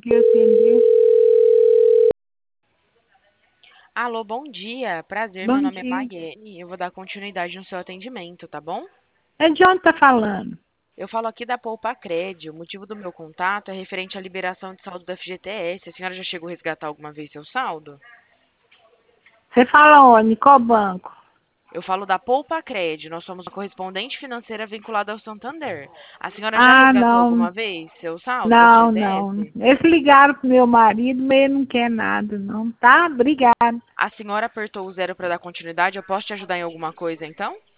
que atender. Alô, bom dia. Prazer, meu Bom nome é dia. Maiene. Eu vou dar continuidade no seu atendimento, tá bom? É de onde tá falando? Eu falo aqui da Poupa Cred. O motivo do meu contato é referente à liberação de saldo do FGTS. A senhora já chegou a resgatar alguma vez seu saldo? Você fala onde? Qual banco? Eu falo da Poupa Cred. Nós somos a correspondente financeira vinculada ao Santander. A senhora já Ah, resgatou não. alguma vez seu saldo do Não, não. FGTS? Eles ligaram pro meu marido, mas ele não quer nada, não. Tá? Obrigado. A senhora apertou o zero para dar continuidade. Eu posso te ajudar em alguma coisa, então?